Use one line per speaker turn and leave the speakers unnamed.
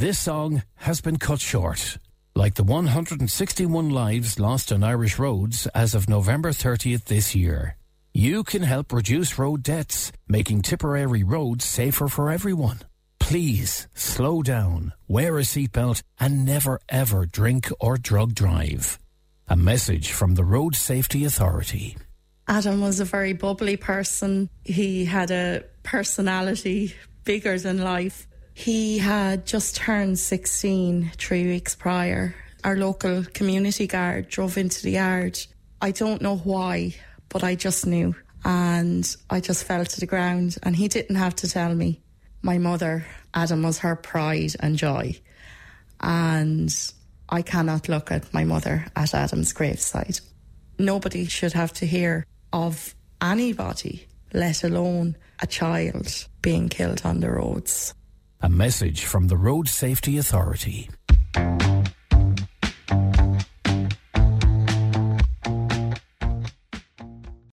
This song has been cut short. Like the 161 lives lost on Irish roads as of November 30th this year. You can help reduce road deaths, making Tipperary roads safer for everyone. Please slow down, wear a seatbelt, and never ever drink or drug drive. A message from the Road Safety Authority.
Adam was a very bubbly person. He had a personality bigger than life. He had just turned 16 3 weeks prior. Our local community guard drove into the yard. I don't know why, but I just knew. And I just fell to the ground, and he didn't have to tell me. My mother, Adam, was her pride and joy. And I cannot look at my mother at Adam's graveside. Nobody should have to hear of anybody, let alone a child, being killed on the roads.
A message from the Road Safety Authority.